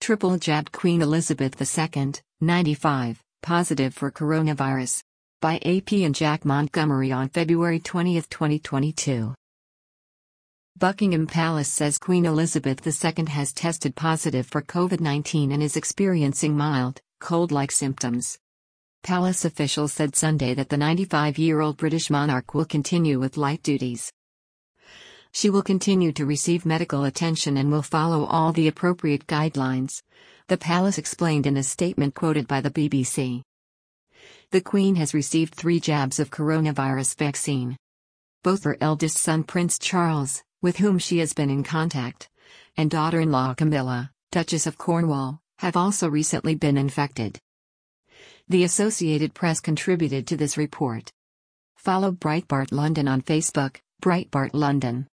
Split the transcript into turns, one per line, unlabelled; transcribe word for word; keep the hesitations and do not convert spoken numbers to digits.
Triple jabbed Queen Elizabeth the Second, ninety-five, positive for coronavirus. By A P and Jack Montgomery on February twentieth, twenty twenty-two. Buckingham Palace says Queen Elizabeth the Second has tested positive for COVID nineteen and is experiencing mild, cold-like symptoms. Palace officials said Sunday that the ninety-five-year-old British monarch will continue with light duties. She will continue to receive medical attention and will follow all the appropriate guidelines, the palace explained in a statement quoted by the B B C. The Queen has received three jabs of coronavirus vaccine. Both her eldest son Prince Charles, with whom she has been in contact, and daughter-in-law Camilla, Duchess of Cornwall, have also recently been infected. The Associated Press contributed to this report. Follow Breitbart London on Facebook, Breitbart London.